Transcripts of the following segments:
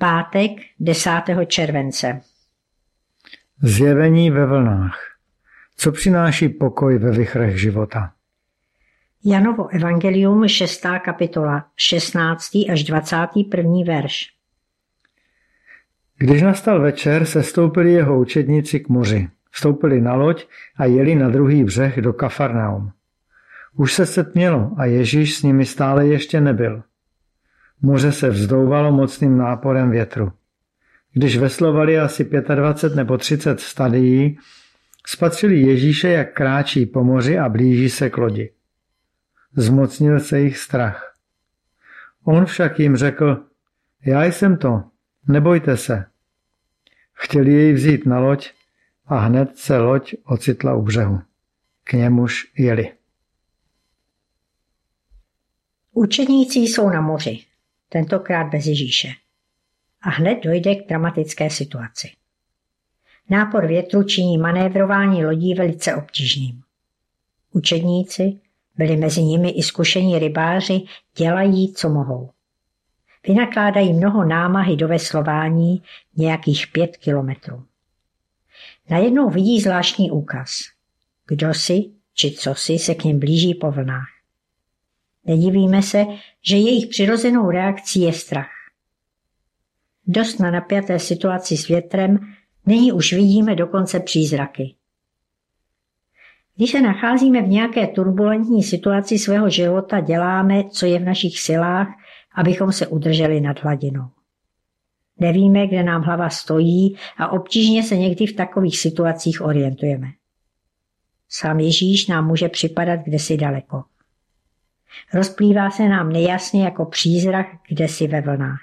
Pátek 10. července. Zjevení ve vlnách. Co přináší pokoj ve vichrech života? Janovo evangelium 6. kapitola 16. až 21. verš. Když nastal večer, sestoupili jeho učedníci k moři. Vstoupili na loď a jeli na druhý břeh do Kafarnaum. Už se setmělo a Ježíš s nimi stále ještě nebyl. Moře se vzdouvalo mocným náporem větru. Když veslovali asi 25 nebo 30 stadií, spatřili Ježíše, jak kráčí po moři a blíží se k lodi. Zmocnil se jich strach. On však jim řekl: Já jsem to, nebojte se. Chtěli jej vzít na loď a hned se loď ocitla u břehu. K němuž jeli. Učedníci jsou na moři, tentokrát bez Ježíše. A hned dojde k dramatické situaci. Nápor větru činí manévrování lodí velice obtížným. Učedníci, byli mezi nimi i zkušení rybáři, dělají, co mohou. Vynakládají mnoho námahy do veslování, nějakých 5 kilometrů. Najednou vidí zvláštní úkaz. Kdo si či co si se k nim blíží po vlnách. Nedivíme se, že jejich přirozenou reakcí je strach. Dost na napjaté situaci s větrem, nyní už vidíme dokonce přízraky. Když se nacházíme v nějaké turbulentní situaci svého života, děláme, co je v našich silách, abychom se udrželi nad hladinou. Nevíme, kde nám hlava stojí a obtížně se někdy v takových situacích orientujeme. Sám Ježíš nám může připadat kdesi daleko. Rozplývá se nám nejasně jako přízrak kdesi ve vlnách.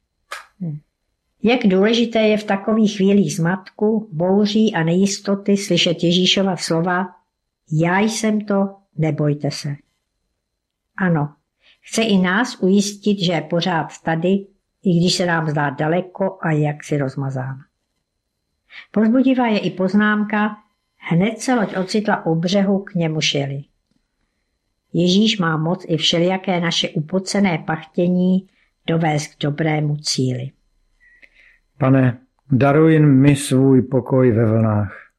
Jak důležité je v takových chvílích zmatku, bouří a nejistoty slyšet Ježíšova slova: Já jsem to, nebojte se. Ano, chce i nás ujistit, že je pořád tady, i když se nám zdá daleko a jaksi rozmazán. Povzbudivá je i poznámka: hned se loď ocitla u břehu, k němuž jeli. Ježíš má moc i všelijaké naše upocené pachtění dovést k dobrému cíli. Pane, daruj mi svůj pokoj ve vlnách.